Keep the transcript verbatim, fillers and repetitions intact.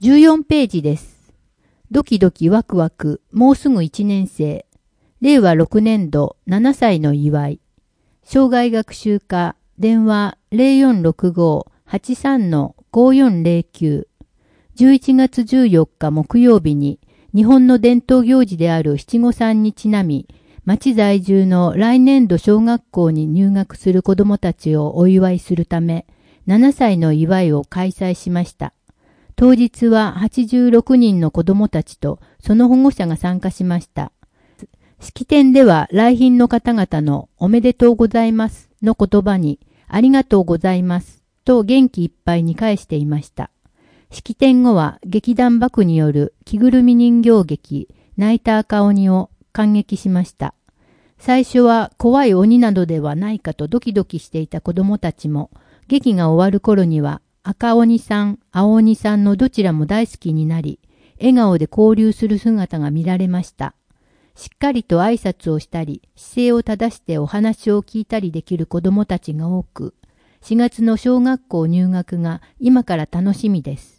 じゅうよんページです。ドキドキワクワク、もうすぐいちねん生。れいわろくねんどななさいの祝い。生涯学習課、電話 ゼロよんろくご はちさん ごよんゼロきゅう。じゅういちがつじゅうよっか木曜日に、日本の伝統行事である七五三にちなみ、町在住の来年度小学校に入学する子どもたちをお祝いするため、ななさいの祝いを開催しました。当日ははちじゅうろくにんの子どもたちとその保護者が参加しました。式典では来賓の方々のおめでとうございますの言葉にありがとうございますと元気いっぱいに返していました。式典後は劇団幕による着ぐるみ人形劇泣いた赤鬼を感激しました。最初は怖い鬼などではないかとドキドキしていた子どもたちも劇が終わる頃には赤鬼さん、青鬼さんのどちらも大好きになり、笑顔で交流する姿が見られました。しっかりと挨拶をしたり、姿勢を正してお話を聞いたりできる子どもたちが多く、しがつの小学校入学が今から楽しみです。